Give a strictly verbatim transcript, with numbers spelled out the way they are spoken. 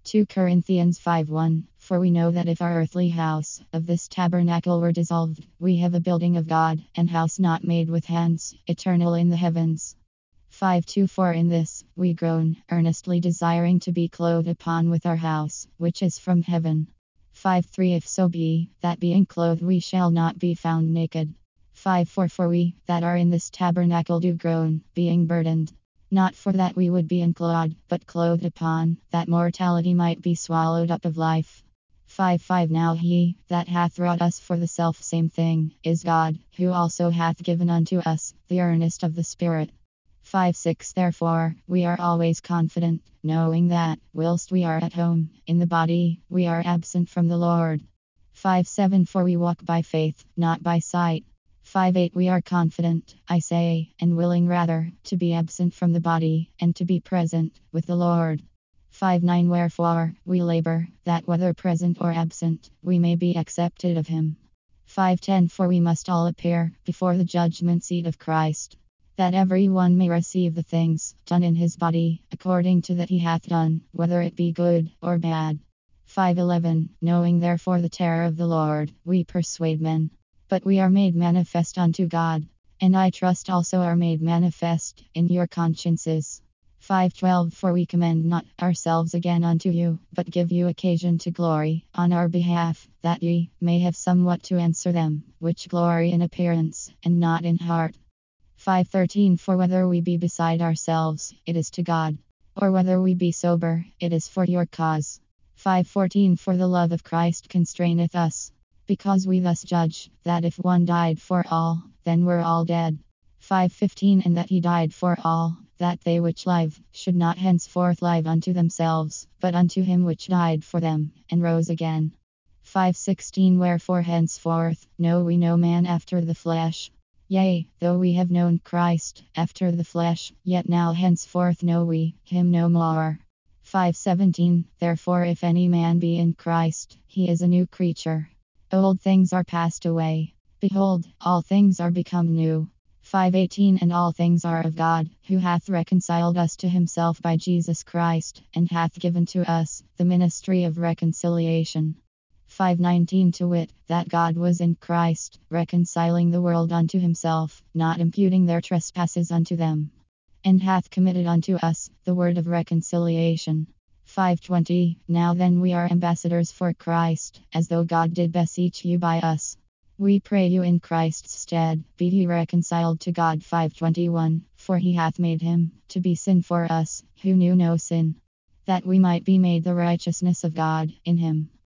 two Corinthians five one. For we know that if our earthly house of this tabernacle were dissolved, we have a building of God, an house not made with hands, eternal in the heavens. five two For in this we groan, earnestly desiring to be clothed upon with our house, which is from heaven. five three If so be, that being clothed we shall not be found naked. five four For we that are in this tabernacle do groan, being burdened. Not for that we would be unclothed, but clothed upon, that mortality might be swallowed up of life. five five Now he that hath wrought us for the selfsame thing is God, who also hath given unto us the earnest of the Spirit. five six Therefore we are always confident, knowing that, whilst we are at home in the body, we are absent from the Lord. five seven For we walk by faith, not by sight. five eight We are confident, I say, and willing rather, to be absent from the body, and to be present with the Lord. five nine Wherefore we labor, that whether present or absent, we may be accepted of him. five ten For we must all appear before the judgment seat of Christ, that every one may receive the things done in his body, according to that he hath done, whether it be good or bad. five eleven Knowing therefore the terror of the Lord, we persuade men. But we are made manifest unto God, and I trust also are made manifest in your consciences. five twelve For we commend not ourselves again unto you, but give you occasion to glory on our behalf, that ye may have somewhat to answer them, which glory in appearance, and not in heart. five thirteen For whether we be beside ourselves, it is to God, or whether we be sober, it is for your cause. five fourteen For the love of Christ constraineth us, because we thus judge, that if one died for all, then we're all dead. five fifteen And that he died for all, that they which live should not henceforth live unto themselves, but unto him which died for them, and rose again. five sixteen Wherefore henceforth know we no man after the flesh. Yea, though we have known Christ after the flesh, yet now henceforth know we him no more. five seventeen Therefore if any man be in Christ, he is a new creature. Old things are passed away. Behold, all things are become new. five eighteen And all things are of God, who hath reconciled us to himself by Jesus Christ, and hath given to us the ministry of reconciliation. five nineteen To wit, that God was in Christ, reconciling the world unto himself, not imputing their trespasses unto them, and hath committed unto us the word of reconciliation. five twenty Now then we are ambassadors for Christ, as though God did beseech you by us. We pray you in Christ's stead, be ye reconciled to God. five twenty-one For he hath made him to be sin for us, who knew no sin, that we might be made the righteousness of God in him.